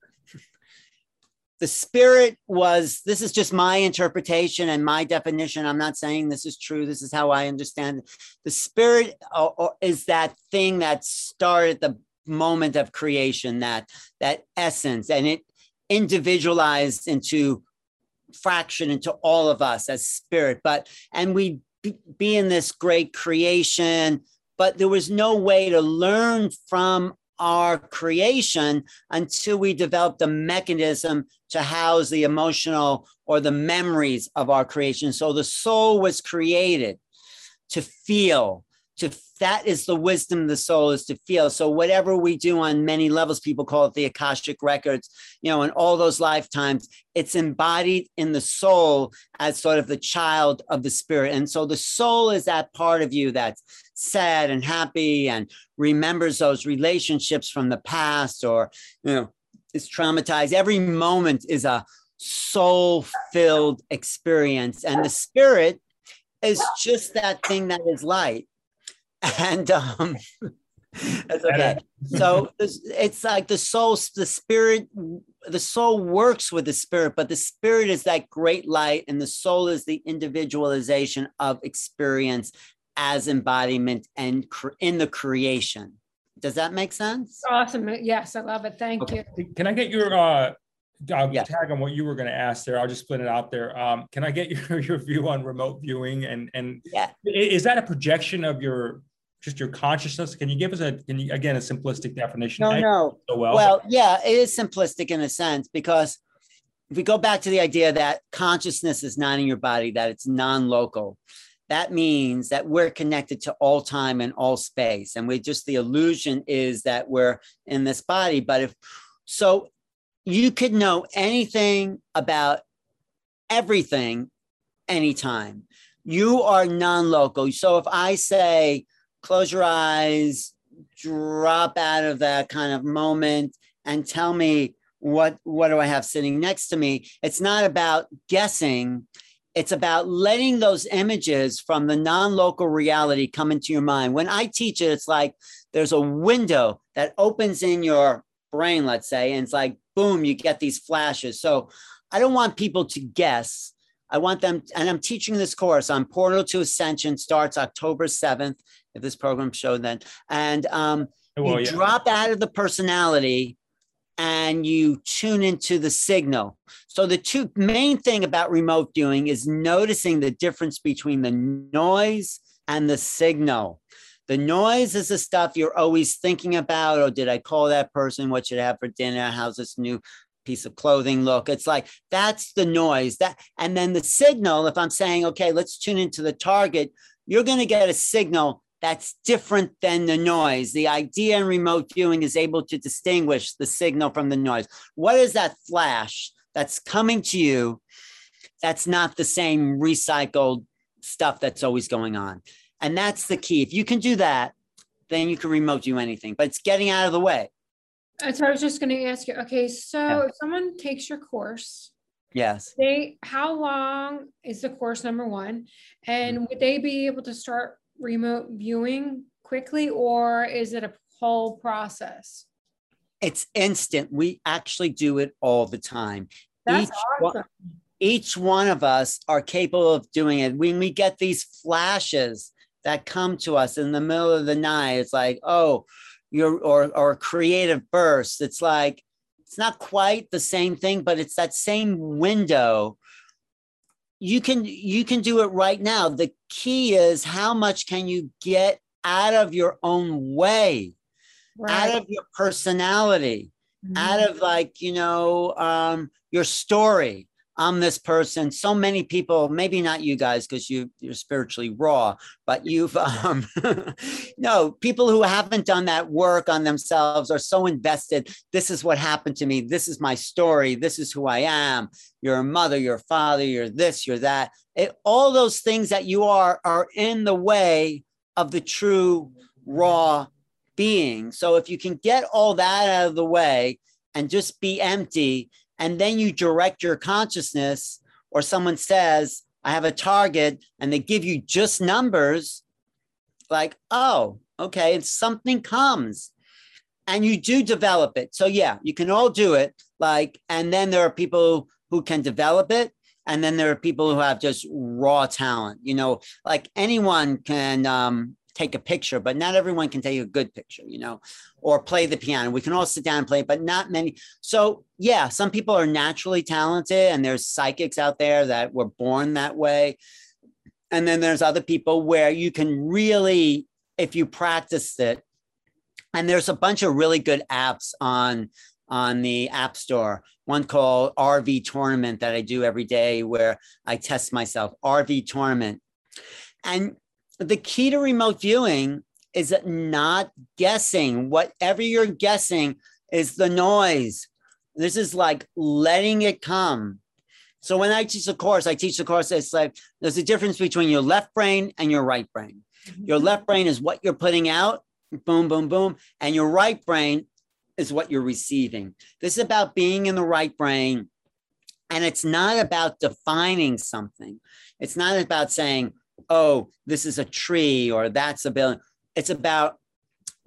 the spirit was, this is just my interpretation and my definition. I'm not saying this is true. This is how I understand it. The spirit uh, uh, is that thing that started the moment of creation, that, that essence, and it individualized into fraction into all of us as spirit. But, and we be, be in this great creation, but there was no way to learn from our creation until we developed a mechanism to house the emotional or the memories of our creation. So the soul was created to feel, to, that is the wisdom of the soul, is to feel. So whatever we do on many levels, people call it the Akashic records, you know, in all those lifetimes, it's embodied in the soul as sort of the child of the spirit. And so the soul is that part of you that's sad and happy and remembers those relationships from the past, or, you know, is traumatized. Every moment is a soul-filled experience. And the spirit is just that thing that is light. And um, That's okay. So it's like the soul, the spirit, the soul works with the spirit, but the spirit is that great light and the soul is the individualization of experience as embodiment and in the creation. Does that make sense? Awesome. Yes, I love it. Thank okay. you. Can I get your uh, I'll yes. tag on what you were going to ask there. I'll just split it out there. Um, can I get your, your view on remote viewing? And, and yeah. is that a projection of your, just your consciousness? Can you give us a, can you, again, a simplistic definition? No, I no. So well, well, yeah, it is simplistic in a sense, because if we go back to the idea that consciousness is not in your body, that it's non-local, that means that we're connected to all time and all space. And we just, the illusion is that we're in this body. But if, so you could know anything about everything anytime. You are non-local. So if I say, close your eyes, drop out of that kind of moment and tell me what, what do I have sitting next to me? It's not about guessing. It's about letting those images from the non-local reality come into your mind. When I teach it, it's like there's a window that opens in your brain, let's say, and it's like, boom, you get these flashes. So I don't want people to guess. I want them, and I'm teaching this course on Portal to Ascension, starts October seventh, if this program showed then. And um, well, you yeah. drop out of the personality and you tune into the signal. So the two main thing about remote viewing is noticing the difference between the noise and the signal. The noise is the stuff you're always thinking about. Oh, did I call that person? What should I have for dinner? How's this new piece of clothing look? It's like, that's the noise. That, and then the signal, if I'm saying, okay, let's tune into the target, you're going to get a signal that's different than the noise. The idea in remote viewing is able to distinguish the signal from the noise. What is that flash that's coming to you that's not the same recycled stuff that's always going on? And that's the key. If you can do that, then you can remote view anything, but it's getting out of the way. So I was just going to ask you, okay, so yeah. if someone takes your course, yes, they, how long is the course, number one? And mm-hmm. would they be able to start remote viewing quickly, or is it a whole process? It's instant. We actually do it all the time. That's each awesome. One, each one of us are capable of doing it. When we get these flashes that come to us in the middle of the night, it's like, oh, you're, or, or creative bursts. It's like, it's not quite the same thing, but it's that same window. You can, you can do it right now. The key is how much can you get out of your own way, right. out of your personality, mm-hmm. out of like, you know, um, your story. I'm this person. So many people, maybe not you guys, because you, you're spiritually raw, but you've, um, no, people who haven't done that work on themselves are so invested. This is what happened to me. This is my story. This is who I am. You're a mother, you're a father, you're this, you're that. It, all those things that you are, are in the way of the true raw being. So if you can get all that out of the way and just be empty, and then you direct your consciousness, or someone says, I have a target, and they give you just numbers, like, oh, okay, and something comes and you do develop it. So yeah, you can all do it. Like, and then there are people who can develop it. And then there are people who have just raw talent, you know, like anyone can um, take a picture, but not everyone can take a good picture, you know, or play the piano. We can all sit down and play, but not many. So yeah, some people are naturally talented, and there's psychics out there that were born that way. And then there's other people where you can really, if you practice it, and there's a bunch of really good apps on, on the App Store, one called R V Tournament that I do every day where I test myself, R V Tournament. And the key to remote viewing is not guessing. Whatever you're guessing is the noise. This is like letting it come. So when I teach the course, I teach the course, it's like, there's a difference between your left brain and your right brain. Your left brain is what you're putting out, boom, boom, boom. And your right brain is what you're receiving. This is about being in the right brain. And it's not about defining something. It's not about saying, oh, this is a tree or that's a building. It's about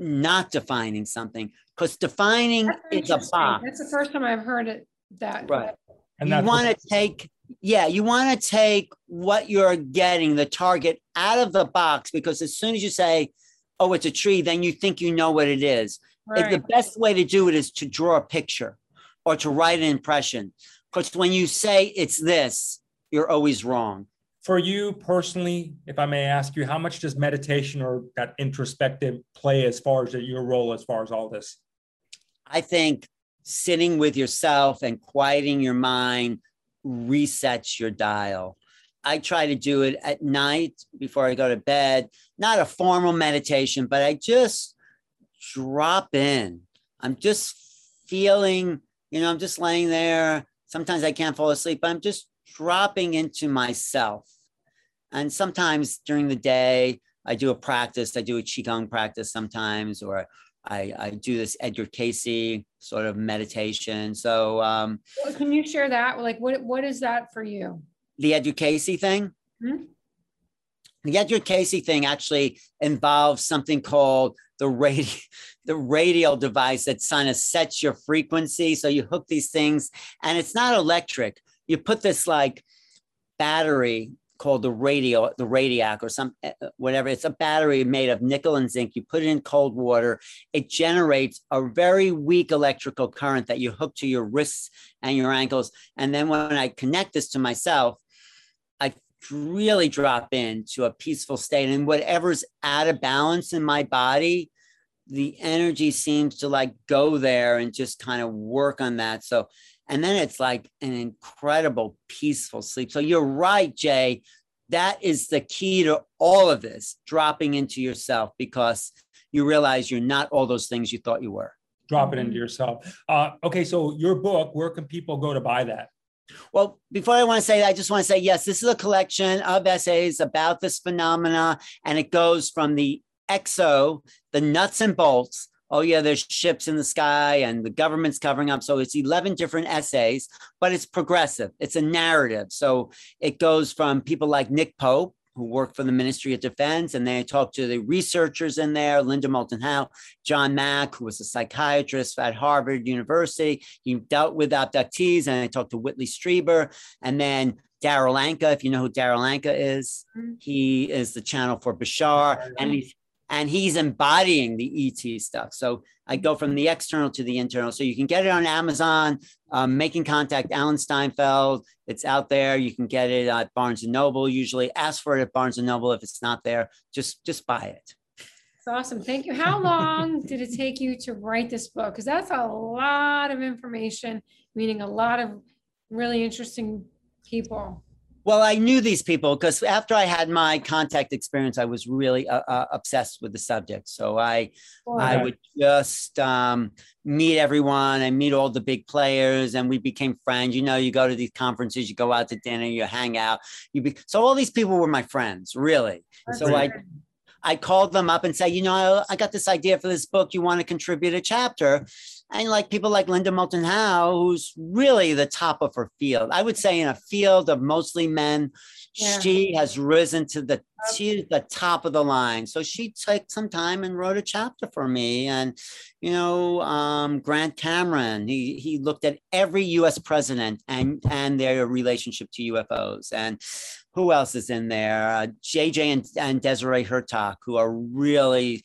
not defining something, because defining is a box. That's the first time I've heard it. That right. And you want to take, yeah, you want to take what you're getting, the target, out of the box, because as soon as you say, oh, it's a tree, then you think you know what it is. Right. The best way to do it is to draw a picture or to write an impression. Because when you say it's this, you're always wrong. For you personally, if I may ask you, how much does meditation or that introspective play as far as your role, as far as all this? I think sitting with yourself and quieting your mind resets your dial. I try to do it at night before I go to bed, not a formal meditation, but I just drop in. I'm just feeling, you know, I'm just laying there. Sometimes I can't fall asleep, but I'm just dropping into myself. And sometimes during the day, I do a practice. I do a Qigong practice sometimes, or I, I do this Edgar Cayce sort of meditation. So um, well, can you share that? Like, what what is that for you? The Edgar Cayce thing? Mm-hmm. The Edgar Cayce thing actually involves something called the radio, the radial device that kind of sets your frequency. So you hook these things, and it's not electric. You put this like battery called the radio, the Radiac or some, whatever. It's a battery made of nickel and zinc. You put it in cold water. It generates a very weak electrical current that you hook to your wrists and your ankles. And then when I connect this to myself, I really drop into a peaceful state. And whatever's out of balance in my body, the energy seems to like go there and just kind of work on that. So and then it's like an incredible peaceful sleep. So you're right, Jay. That is the key to all of this, dropping into yourself, because you realize you're not all those things you thought you were. Drop it into yourself. Uh, okay, so your book, where can people go to buy that? Well, before I want to say that, I just want to say, yes, this is a collection of essays about this phenomena, and it goes from the exo, the nuts and bolts. Oh, yeah, there's ships in the sky and the government's covering up. So it's eleven different essays, but it's progressive. It's a narrative. So it goes from people like Nick Pope, who work for the Ministry of Defense, and they talk to the researchers in there, Linda Moulton Howe, John Mack, who was a psychiatrist at Harvard University. He dealt with abductees, and I talked to Whitley Strieber, and then Darryl Anka, if you know who Darryl Anka is, he is the channel for Bashar, and he's And he's embodying the E T stuff. So I go from the external to the internal. So you can get it on Amazon, um, Making Contact, Alan Steinfeld. It's out there. You can get it at Barnes and Noble. Usually ask for it at Barnes and Noble. If it's not there, just, just buy it. It's awesome. Thank you. How long did it take you to write this book? Because that's a lot of information, meaning a lot of really interesting people. Well, I knew these people because after I had my contact experience, I was really uh, uh, obsessed with the subject. So I, oh, I would just um, meet everyone and meet all the big players, and we became friends. You know, you go to these conferences, you go out to dinner, you hang out. You be, so all these people were my friends, really. That's so right. I, I called them up and said, you know, I got this idea for this book. You want to contribute a chapter? And like people like Linda Moulton Howe, who's really the top of her field. I would say in a field of mostly men, yeah. she has risen to the, she's the top of the line. So she took some time and wrote a chapter for me. And, you know, um, Grant Cameron, he, he looked at every U S president and, and their relationship to U F Os. And who else is in there? Uh, J J and, and Desiree Hurtak, who are really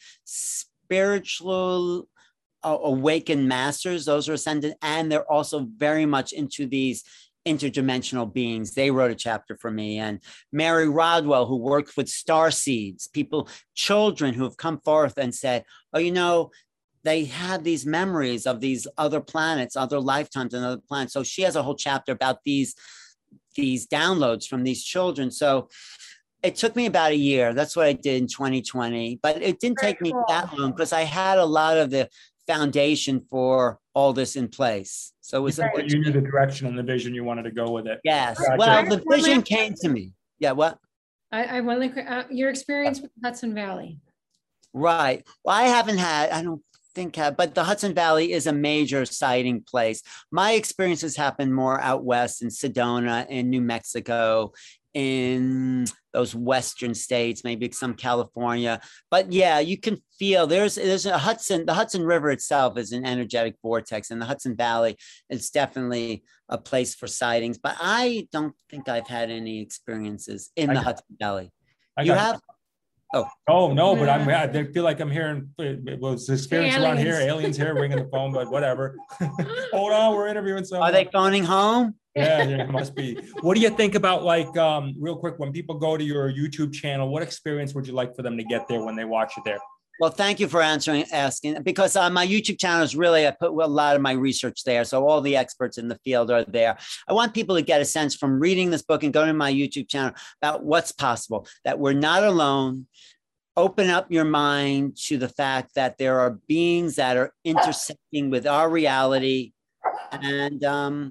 spiritual, awakened masters. Those are ascendant, and they're also very much into these interdimensional beings. They wrote a chapter for me. And Mary Rodwell, who worked with star seeds, people, children who have come forth and said, oh, you know, they have these memories of these other planets, other lifetimes and other planets. So she has a whole chapter about these, these downloads from these children. So it took me about a year. That's what I did in twenty twenty, but it didn't take me that long because I had a lot of the foundation for all this in place. So it was you, you knew the direction and the vision you wanted to go with it. Yes. Gotcha. Well, the vision came to me. Yeah. What? I, I want to uh, your experience with Hudson Valley. Right. Well, I haven't had. I don't think, have, but the Hudson Valley is a major sighting place. My experiences happen more out west in Sedona, in New Mexico, in those Western states, maybe some California. But yeah, you can feel there's there's a Hudson, the Hudson River itself is an energetic vortex, and the Hudson Valley is definitely a place for sightings. But I don't think I've had any experiences in I the got, Hudson Valley. I you have? Oh, oh no, but I'm I feel like I'm hearing it was experience aliens. Around here, aliens here ringing the phone, but whatever. Hold on, we're interviewing someone. Are they phoning home? Yeah, yeah, it must be. What do you think about, like, um, real quick, when people go to your YouTube channel, what experience would you like for them to get there when they watch it there? Well, thank you for answering, asking, because uh, my YouTube channel is really, I put a lot of my research there. So all the experts in the field are there. I want people to get a sense from reading this book and going to my YouTube channel about what's possible, that we're not alone. Open up your mind to the fact that there are beings that are intersecting with our reality, and um,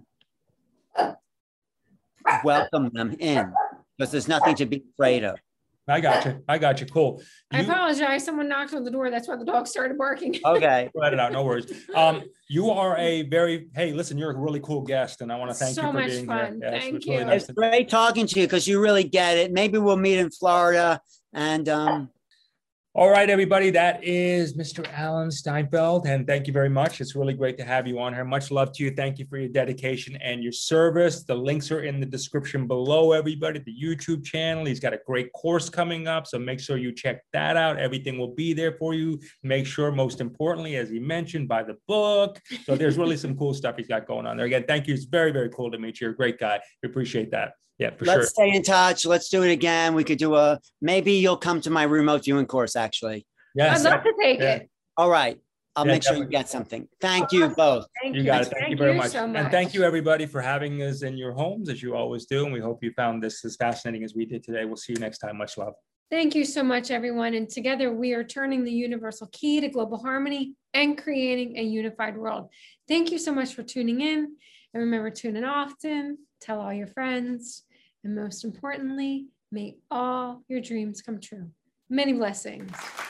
welcome them in, because there's nothing to be afraid of. I got you. I got you. Cool. You, I apologize. Someone knocked on the door. That's why the dog started barking. Okay. Let it out. No worries. Um, you are a very, hey, listen, you're a really cool guest, and I want to thank so you for much being fun. here. Yes, Thank it's you. really nice it's to- great talking to you, because you really get it. Maybe we'll meet in Florida. And um, all right, everybody, that is Mister Alan Steinfeld, and thank you very much. It's really great to have you on here. Much love to you. Thank you for your dedication and your service. The links are in the description below, everybody. The YouTube channel, he's got a great course coming up, so make sure you check that out. Everything will be there for you. Make sure, most importantly, as he mentioned, buy the book. So there's really some cool stuff he's got going on there. Again, thank you. It's very, very cool to meet you. You're a great guy. We appreciate that. Yeah, for Let's sure. stay in touch. Let's do it again. We could do a, maybe you'll come to my remote viewing course, actually. Yes. I'd love to take yeah. it. All right. I'll Yeah, make sure definitely. you get something. Thank you both. Thank You you. got it. Thank, Thank you very you much. so much. And thank you, everybody, for having us in your homes, as you always do. And we hope you found this as fascinating as we did today. We'll see you next time. Much love. Thank you so much, everyone. And together we are turning the universal key to global harmony and creating a unified world. Thank you so much for tuning in. And remember, tune in often, tell all your friends, and most importantly, may all your dreams come true. Many blessings.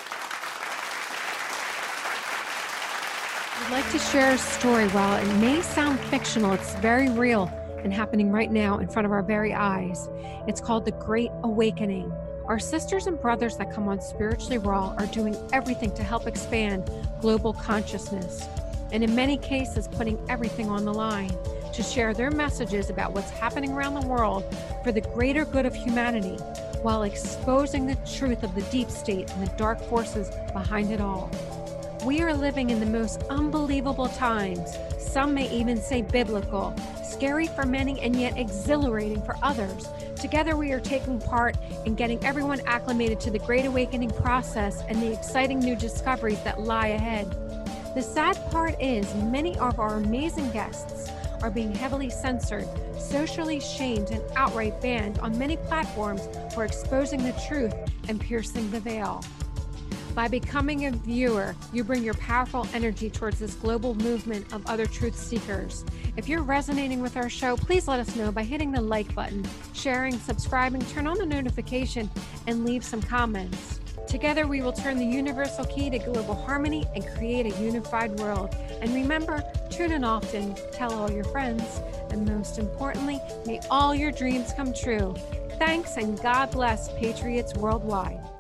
I'd like to share a story. While it may sound fictional, it's very real and happening right now in front of our very eyes. It's called The Great Awakening. Our sisters and brothers that come on Spiritually Raw are doing everything to help expand global consciousness, and in many cases, putting everything on the line to share their messages about what's happening around the world for the greater good of humanity, while exposing the truth of the deep state and the dark forces behind it all. We are living in the most unbelievable times. Some may even say biblical, scary for many and yet exhilarating for others. Together we are taking part in getting everyone acclimated to the Great Awakening process and the exciting new discoveries that lie ahead. The sad part is many of our amazing guests are being heavily censored, socially shamed, and outright banned on many platforms for exposing the truth and piercing the veil. By becoming a viewer, you bring your powerful energy towards this global movement of other truth seekers. If you're resonating with our show, please let us know by hitting the like button, sharing, subscribing, turn on the notification, and leave some comments. Together, we will turn the universal key to global harmony and create a unified world. And remember, tune in often, tell all your friends, and most importantly, may all your dreams come true. Thanks, and God bless Patriots worldwide.